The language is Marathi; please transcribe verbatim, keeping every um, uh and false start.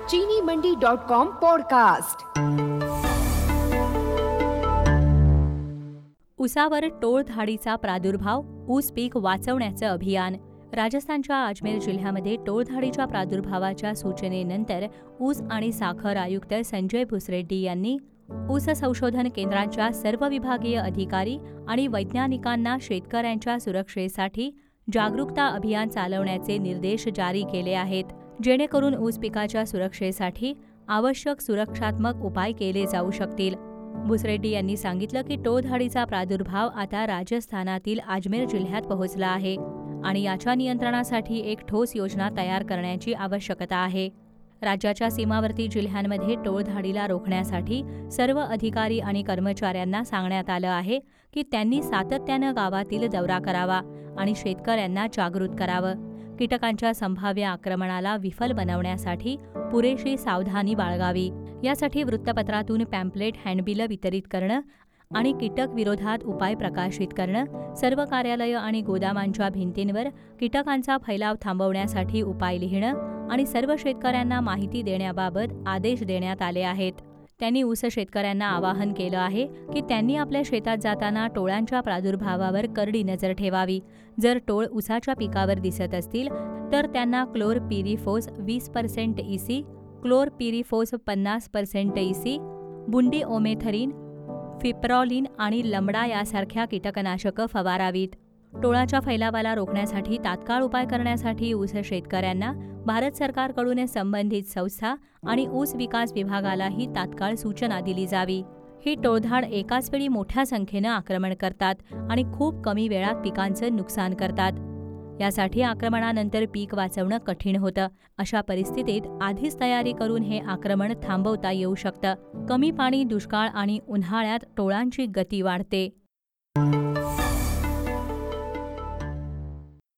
चीनी मंडी डॉट कॉम पॉडकास्ट। उसावर टोळधाडीचा प्रादुर्भाव, ऊस पीक वाचवण्याचं अभियान। राजस्थानच्या अजमेर जिल्ह्यामध्ये टोळधाडीच्या प्रादुर्भावाच्या सूचनेनंतर ऊस आणि साखर आयुक्त संजय भुसरेड्डी यांनी ऊस संशोधन केंद्राच्या सर्व विभागीय अधिकारी आणि वैज्ञानिकांना शेतकऱ्यांच्या सुरक्षेसाठी जागरूकता अभियान चालवण्याचे निर्देश जारी केले आहेत, जेणेकरून ऊस पिकाच्या सुरक्षेसाठी आवश्यक सुरक्षात्मक उपाय केले जाऊ शकतील। भुसरेड्डी यांनी सांगितलं की टोळधाडीचा प्रादुर्भाव आता राजस्थानातील अजमेर जिल्ह्यात पोहोचला आहे आणि याच्या नियंत्रणासाठी एक ठोस योजना तयार करण्याची आवश्यकता आहे। राज्याच्या सीमावर्ती जिल्ह्यांमध्ये टोळधाडीला रोखण्यासाठी सर्व अधिकारी आणि कर्मचाऱ्यांना सांगण्यात आलं आहे की त्यांनी सातत्यानं गावातील दौरा करावा आणि शेतकऱ्यांना जागृत करावं। कीटकांच्या संभाव्य आक्रमणाला विफल बनवण्यासाठी पुरेशी सावधानी बाळगावी, यासाठी वृत्तपत्रातून पॅम्पलेट, हँडबिलं वितरित करणं आणि कीटक विरोधात उपाय प्रकाशित करणं, सर्व कार्यालयं आणि गोदामांच्या भिंतींवर कीटकांचा फैलाव थांबवण्यासाठी उपाय लिहिणं आणि सर्व शेतकऱ्यांना माहिती देण्याबाबत आदेश देण्यात आले आहेत। त्यांनी ऊस शेतकऱ्यांना आवाहन केलं आहे की त्यांनी आपल्या शेतात जाताना टोळांच्या प्रादुर्भावावर करडी नजर ठेवावी। जर टोळ ऊसाच्या पिकावर दिसत असतील तर त्यांना क्लोरपिरिफोस वीस पर्सेंट ईसी, क्लोरपिरिफोस पन्नास पर्सेंट ईसी, बुंडी ओमेथरिन, फिप्रॉलिन आणि लंबडा यासारख्या कीटकनाशकं फवारावीत। टोळाच्या फैलावाला रोखण्यासाठी तात्काळ उपाय करण्यासाठी ऊस शेतकऱ्यांना भारत सरकारकडून संबंधित संस्था आणि ऊस विकास विभागालाही तात्काळ सूचना दिली जावी। ही टोळधाड एकाच वेळी मोठ्या संख्येनं आक्रमण करतात आणि खूप कमी वेळात पिकांचं नुकसान करतात। यासाठी आक्रमणानंतर पीक वाचवणं कठीण होतं। अशा परिस्थितीत आधीच तयारी करून हे आक्रमण थांबवता येऊ शकतं। कमी पाणी, दुष्काळ आणि उन्हाळ्यात टोळांची गती वाढते।